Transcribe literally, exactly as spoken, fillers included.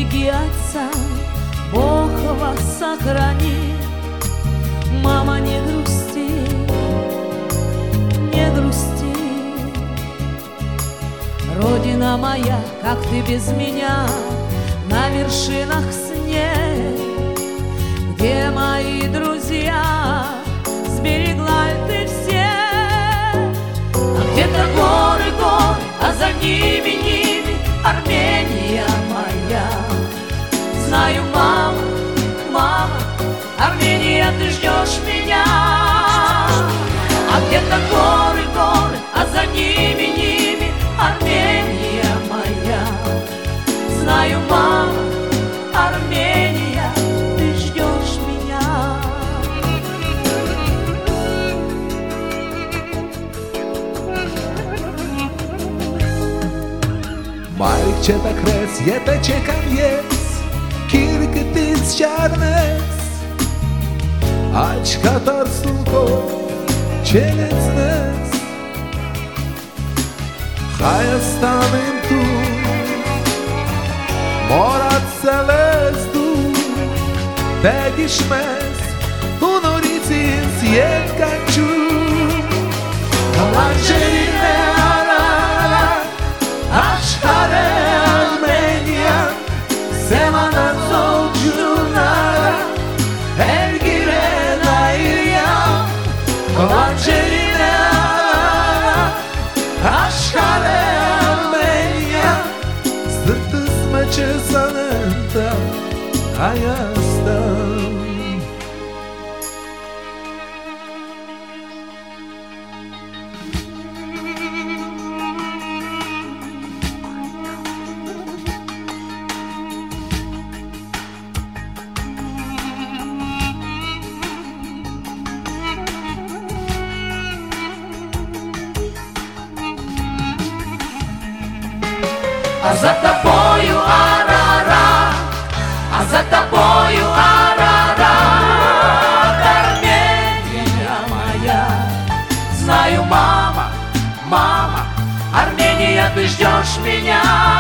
береги отца, Бог вас сохрани. Мама, не грусти, не грусти. Родина моя, как ты без меня, на вершинах снег. Где мои друзья, сберегла ли ты все? А где-то горы, горы, а за ними, ними Армения моя. Знаю, мама, мама, Армения, ты ждешь меня. А где-то горы, горы, а за ними, ними Армения моя. Знаю, мама, Армения, ты ждешь меня. Malik ce ta crezi, e pe ce cam ies, kir cât-ți cearnes, aci katar sulko, ce nețnes, hai ostanem tu, morat seles tu, te gishmes, tu noriți în siet canciu, kalanjerine arara, Ashare Armenia, semana solcunara, ergire nairiam, kalanjerine arara, Ashare Armenia, sırtısma çesanında hayastan. А за тобою Арарат, а за тобою Арарат, Армения моя. Знаю, мама, мама, Армения, ты ждешь меня.